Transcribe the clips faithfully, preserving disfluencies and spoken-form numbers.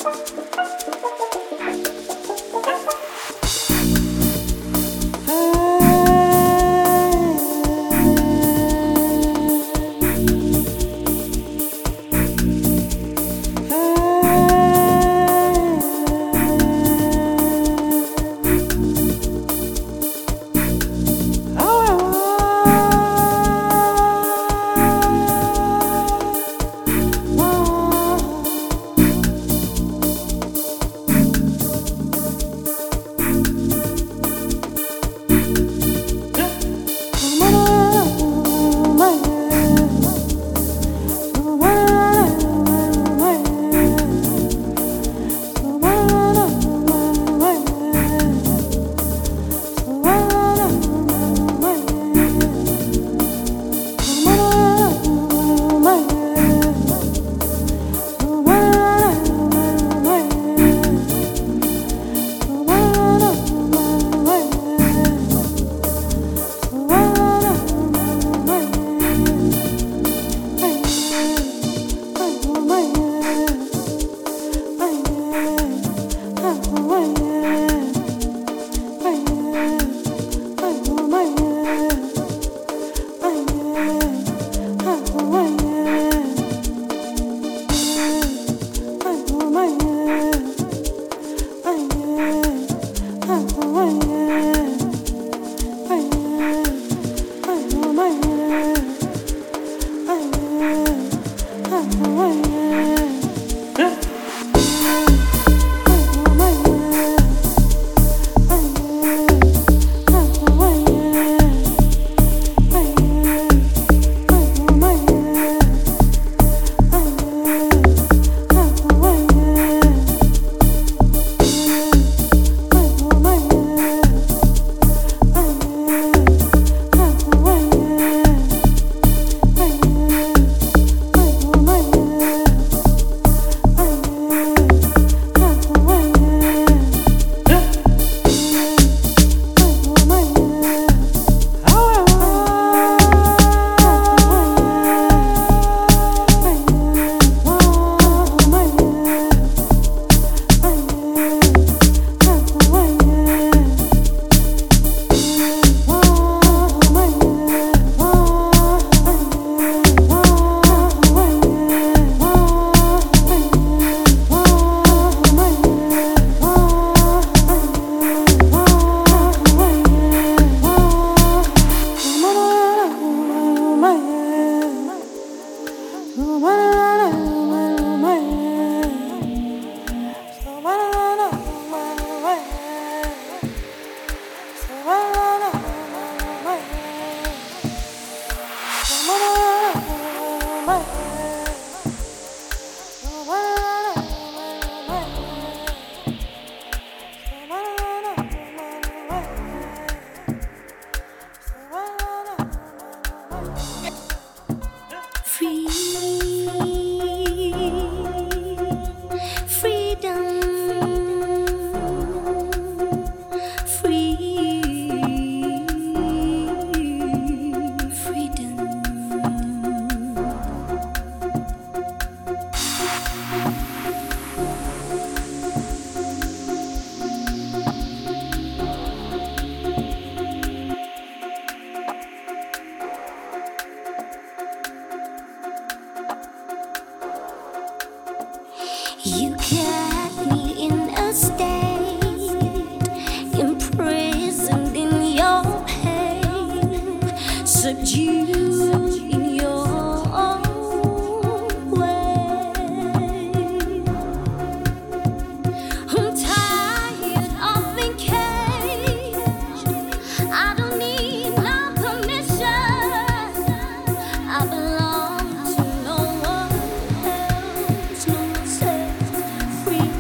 Free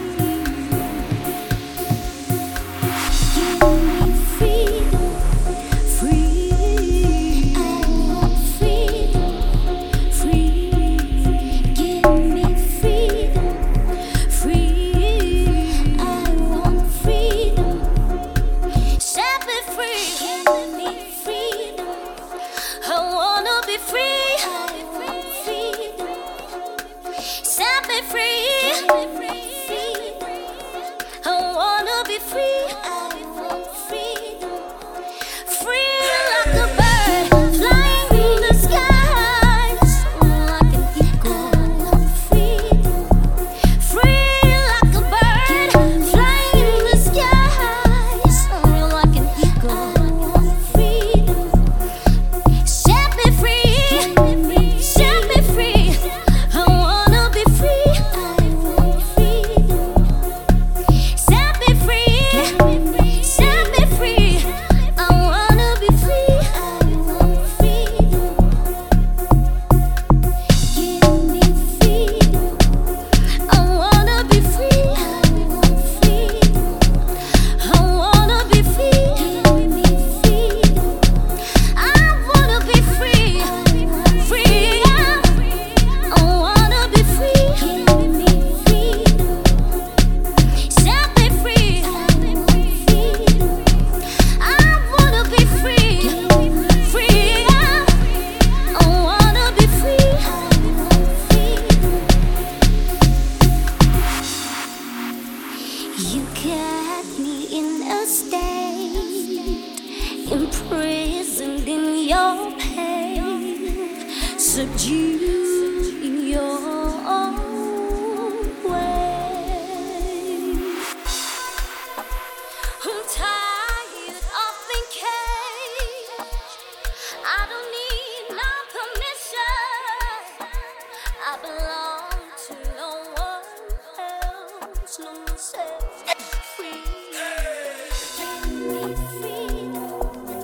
in a state, imprisoned in your pain, subdued in your own way. I'm tired of thinking I don't need no permission. I belong to no one else, no one set free. Give me freedom.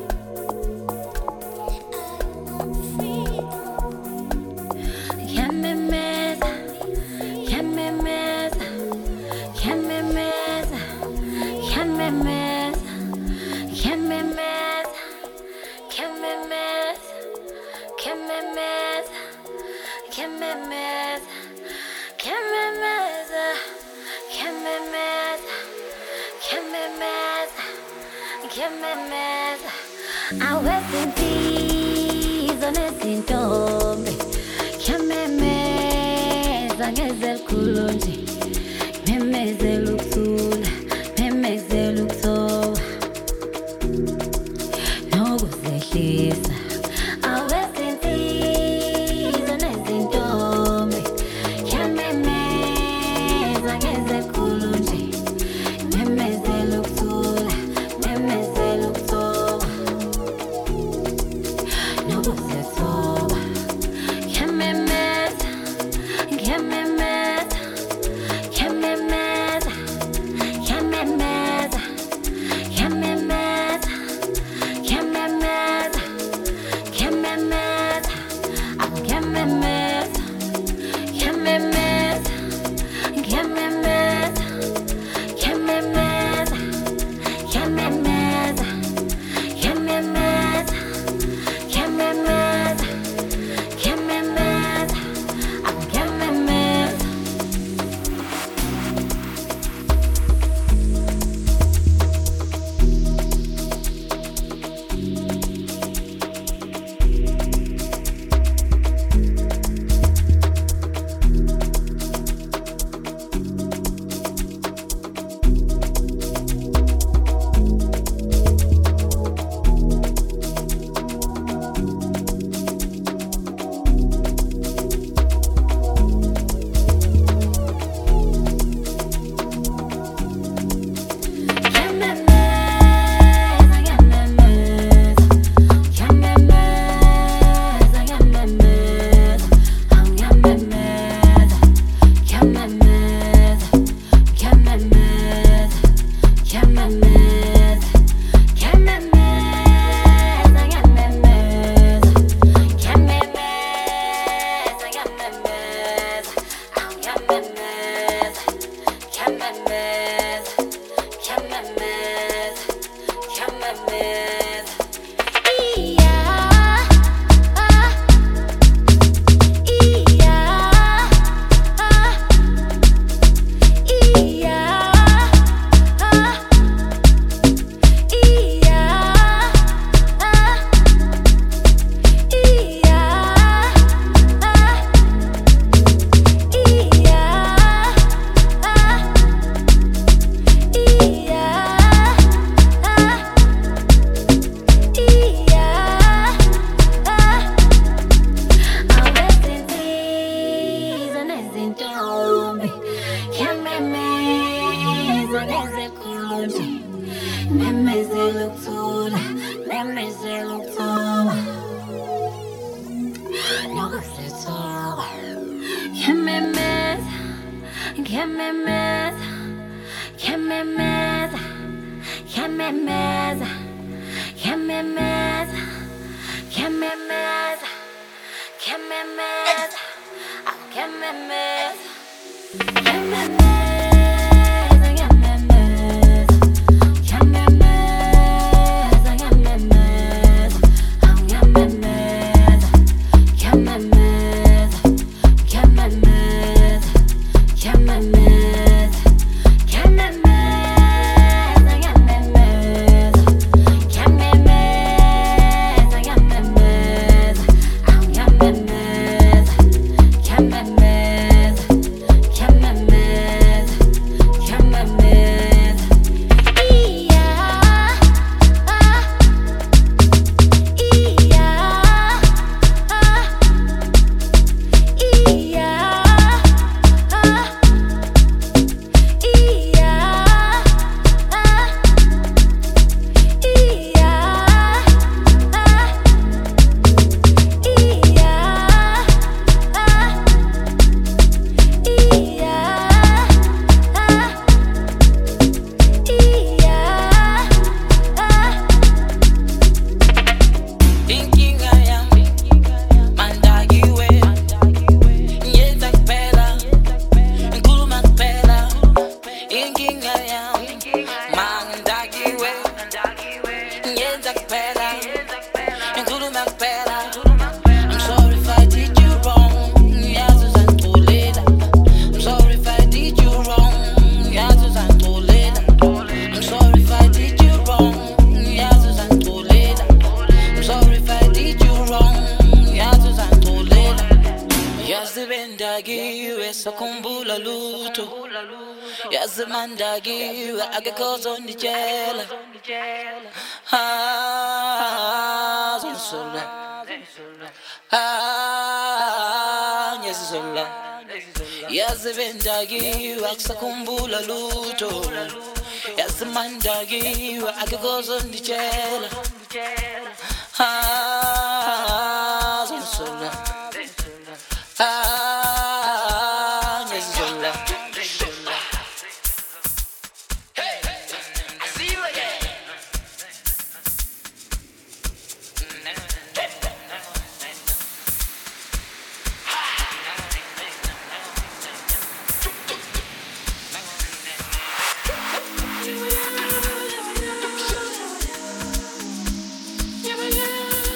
I want freedom. Give me mesa, give me mesa, give me mesa, give me mesa, give me mesa, give me mesa, give me mesa, give me mesa, give me mesa, give me mesa, give me mesa, give me mesa. I was in peace on a sintombe. Give me mesa, ngezel kulonje. Me mezel uksula, me mezel uksoba. No kusehlisa. I was in peace on a sintombe. Give me mesa, ngezel kulonje. Me mezel uksula, me mezel uksoba. No kusesoba. Give me mesa, give me mesa, give me mesa, give me mesa, give me mesa, give me mesa, give me mesa, oh, give me mesa, give me mesa, give me mesa, give me mesa, give me mesa, give me mesa, give me mesa, give me mesa, oh, give me mesa. Give me mesa, give me mesa, give me mesa, give me mesa, give me mesa, give me mesa, oh, give me mesa, give me mesa. Yeah. yazimandakiwe akekho zonditshela ah zongisola ah ngiyazisola yazibendakiwe akusakhumbula lutho yazimandakiwe akekho zonditshela ah zongisola ah ngiyazisola. Yeah, yeah.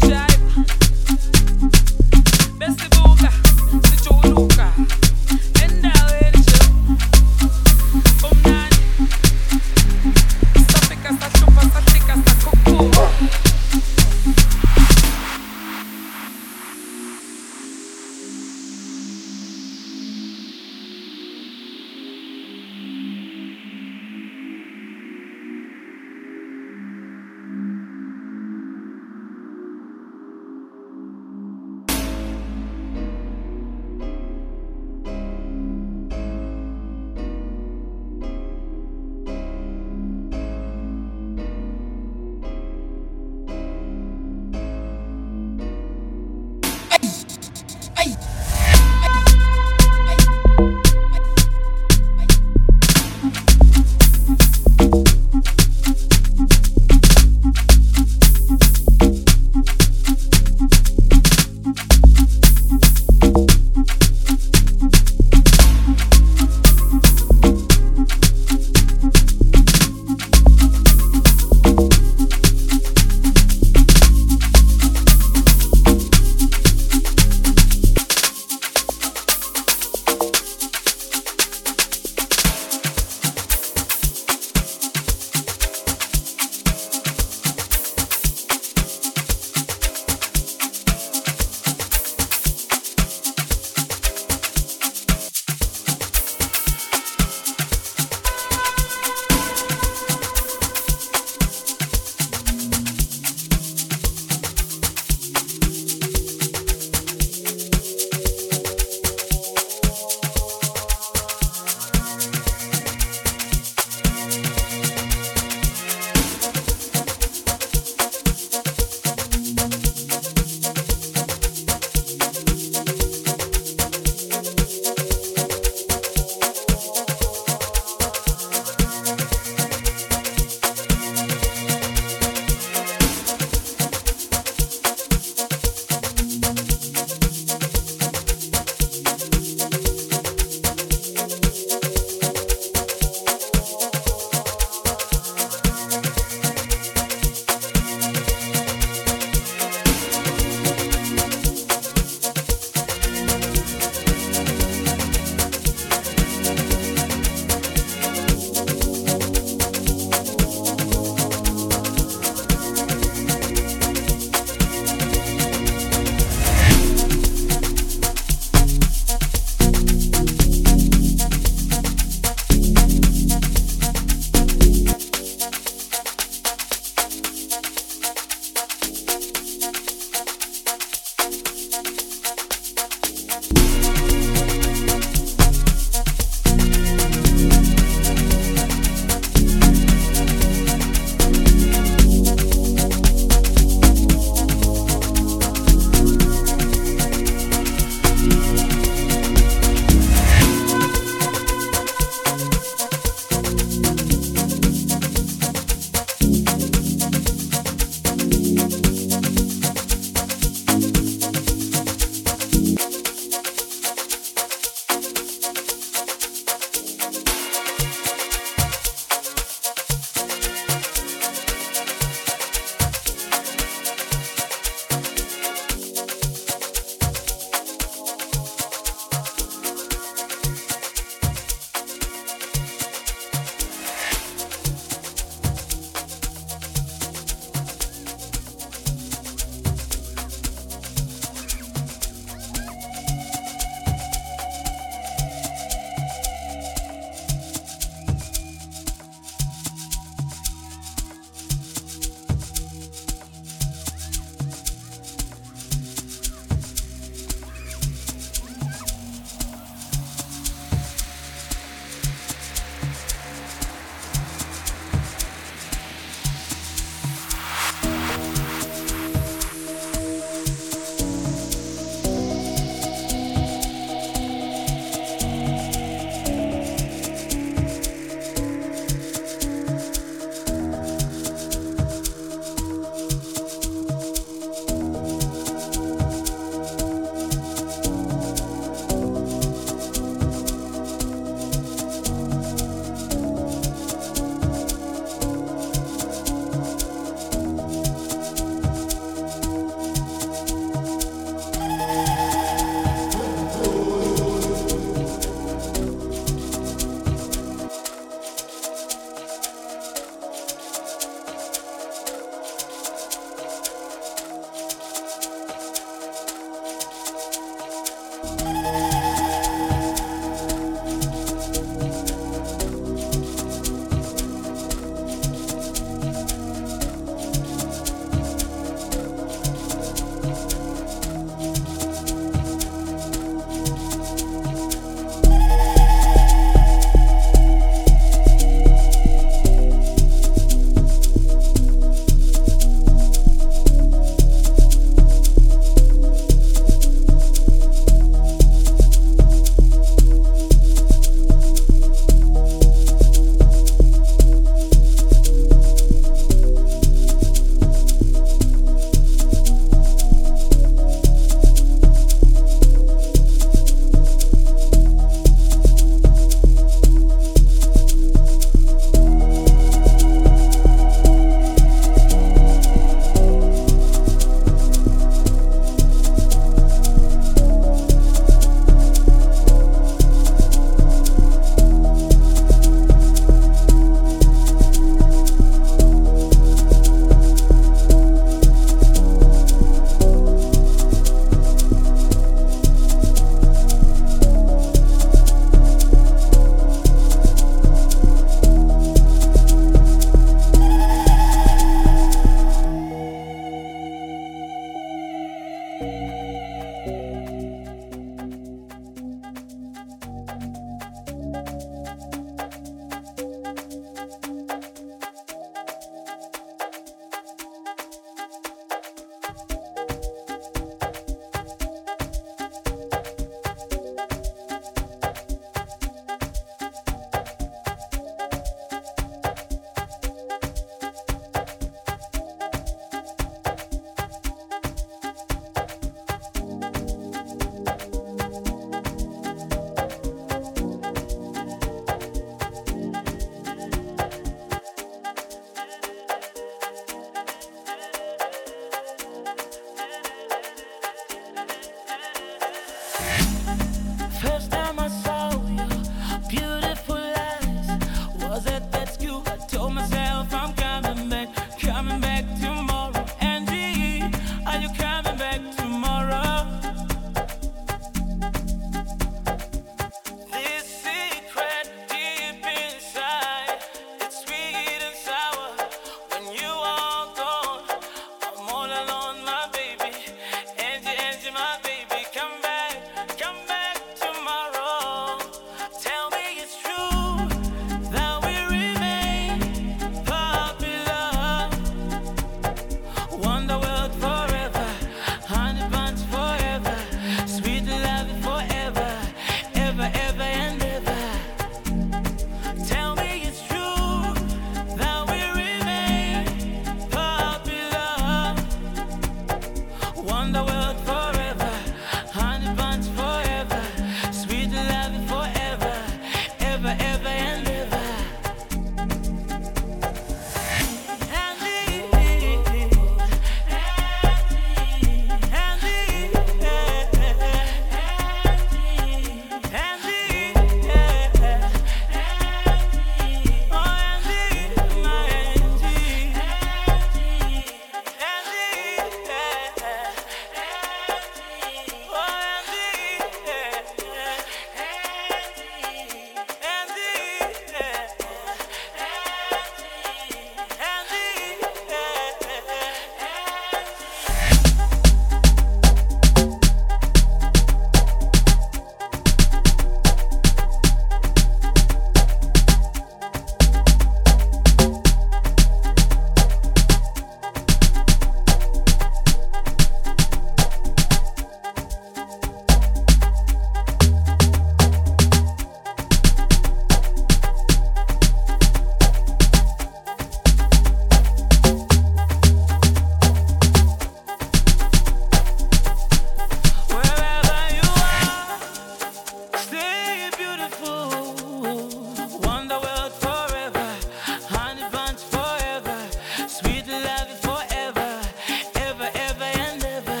Sweet love forever, ever, ever and ever.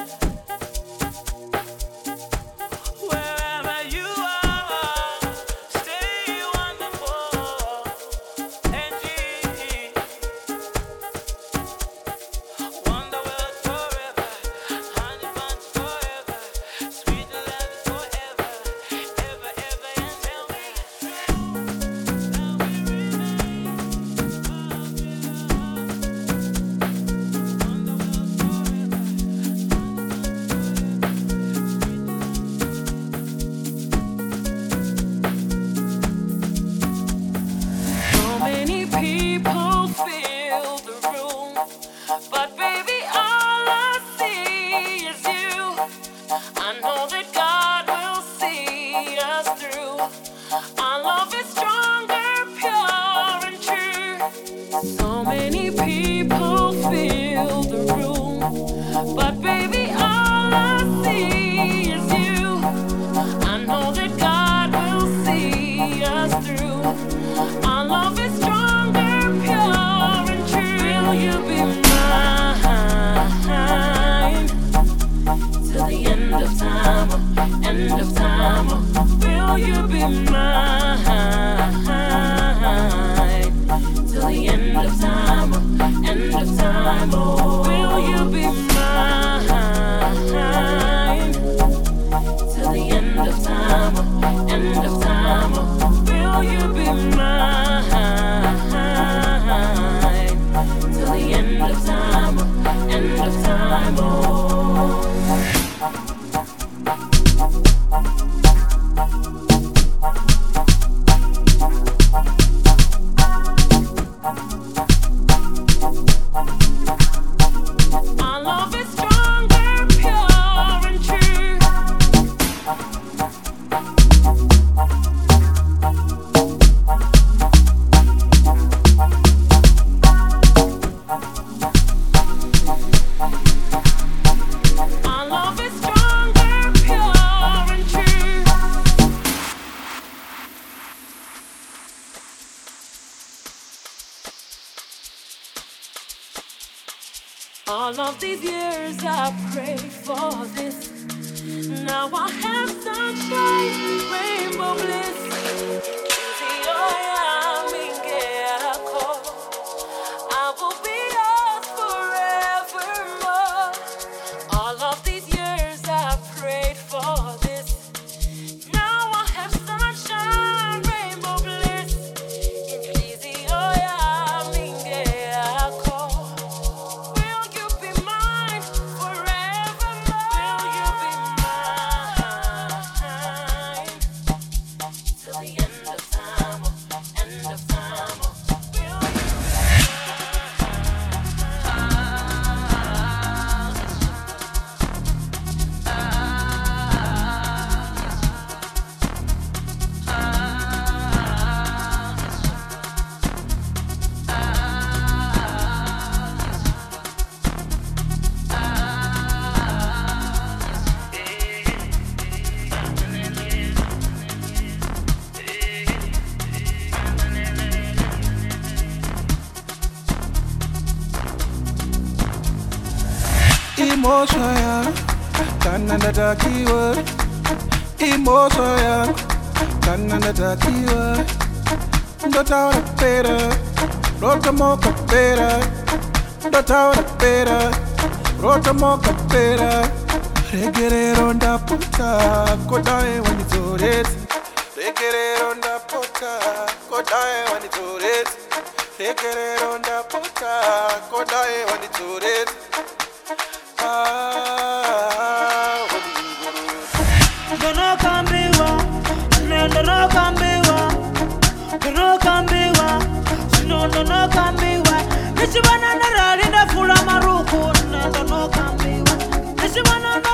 Wherever you are, stay wonderful. Angie, wonder world forever, honey buns forever, sweet love forever, ever, ever and ever. So many people fill the room, but baby, all I see is you. I know that God will see us through. Our love is stronger, pure and true. So many people fill the room, but baby, all I see is you. I know that God will see us through. Our love is stronger, pure and true. Will you be mine till the end of time? Oh, end of time. Oh, will you be mine till the end of time? Oh, end of time. Oh, will you be mine till the end of time? Oh, end of time. Oh, will you be mine till the end of time? Oh, end of time. Oh. Our love is stronger, pure and true. Our love is stronger, pure and true. All of these years I prayed for this. Now I have sunshine, rainbow bliss. See, oh yeah, I'm in Gecko. I will be yours forevermore. All of these years I prayed for this. Now I have sunshine, rainbow bliss. See, oh yeah, I'm in Gecko. Will you be mine forevermore? Will you be mine till the end of time? Oh, end of time. Oh, will you be Emotion, Canada keyword. Emotion, Canada keyword. Dotauda pera, rota moca pera. Dotauda pera, rota moca pera. Regere ronda puta, kodae when it's all it. Regere ronda puta, kodae when it's all it. Regere ronda puta, kodae when it's all it. Dono kambiwa, dono kambiwa, dono kambiwa, sino dono kambiwa. Nishibana na rali na fula maruku, dono kambiwa. Nishibana na